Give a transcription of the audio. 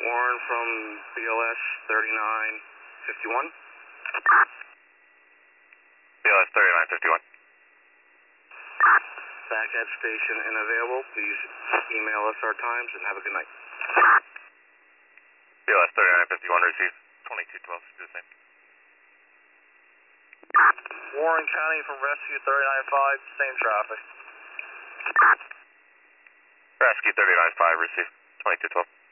Warren from BLS 3951. BLS 3951. Back at station and available. Please email us our times and have a good night. BLS 3951 received. 2212, do the same. Warren County from Rescue 395, same traffic. Rescue 395 received. 2212.